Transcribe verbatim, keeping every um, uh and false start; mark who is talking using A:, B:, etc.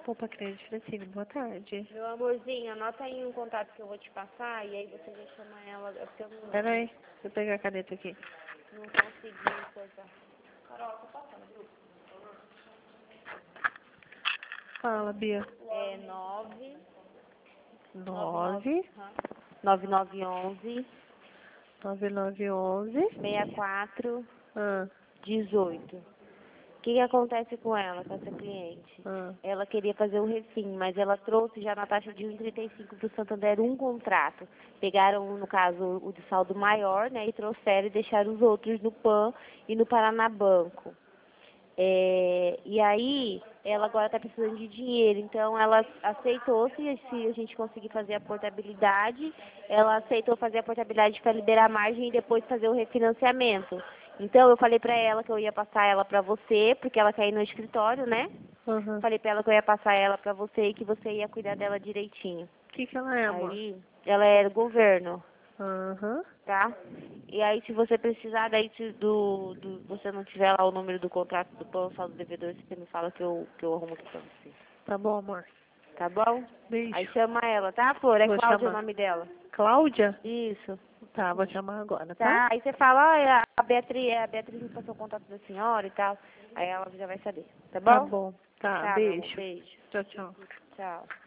A: Poupa Crédito, Francine, boa tarde.
B: Meu amorzinho, anota aí um contato que eu vou te passar e aí você já chama ela, é porque eu não,
A: Peraí, deixa eu pegar a caneta aqui.
B: não consegui cortar. Carol, você passa no grupo?
A: Fala, Bia.
B: É nove
A: Nove,
B: nove nove onze
A: nove nove onze,
B: sessenta e quatro
A: ah,
B: dezoito. O que que acontece com ela, com essa cliente?
A: ah,
B: Ela queria fazer o refim, mas ela trouxe já na taxa de um vírgula trinta e cinco para o Santander um contrato. Pegaram, no caso, o de saldo maior, né, e trouxeram e deixaram os outros no PAN e no Paraná Banco. É, e aí, ela agora está precisando de dinheiro, então ela aceitou, se, se a gente conseguir fazer a portabilidade, ela aceitou fazer a portabilidade para liberar a margem e depois fazer o refinanciamento. Então, eu falei para ela que eu ia passar ela para você, porque ela quer ir no escritório, né?
A: aham.
B: Falei para ela que eu ia passar ela para você e que você ia cuidar dela direitinho.
A: O que que ela é, amor?
B: Aí, ela é do governo,
A: Aham.
B: tá? E aí, se você precisar, daí se do, do, você não tiver lá o número do contrato do plano saldo devedor, você me fala que eu, que eu arrumo aqui pra você.
A: Tá bom, amor.
B: Tá bom?
A: Beijo.
B: Aí chama ela, tá, Flor? É
A: Vou
B: Cláudia o
A: chamar.
B: nome dela.
A: Cláudia?
B: Isso.
A: Tá, vou chamar agora, tá?
B: Tá, aí você fala, olha, a Beatriz, a Beatriz me passou o contato da senhora e tal. Aí ela já vai saber. Tá
A: Tá
B: bom?
A: bom. Tá,
B: Tá, meu amor.
A: beijo.
B: Beijo.
A: Tchau, tchau.
B: Tchau.